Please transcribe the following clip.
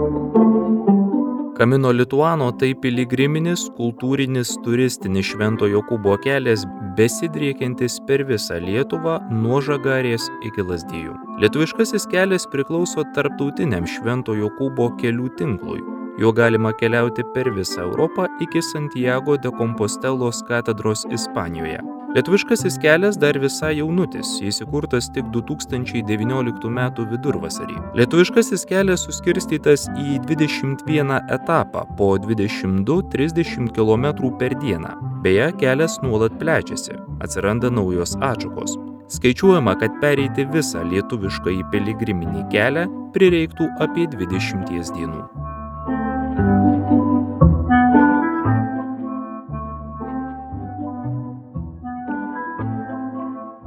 Camino Lituano tai piligriminis, kultūrinis, turistinis Švento Jokūbo kelias besidriekiantis per visą Lietuvą nuo Žagarės iki Lazdijų. Lietuviškasis kelias priklauso tarptautiniam Švento Jokūbo kelių tinklui. Juo galima keliauti per visą Europą iki Santiago de Compostelos katedros Ispanijoje. Lietuviškasis kelias dar visai jaunutis, jis įkurtas tik 2019 m. vidurvasarį. Lietuviškasis kelias suskirstytas į 21 etapą po 22-30 km per dieną. Beje, kelias nuolat plečiasi, atsiranda naujos atšakos. Skaičiuojama, kad pereiti visą lietuviškąjį piligriminį kelią prireiktų apie 20 dienų.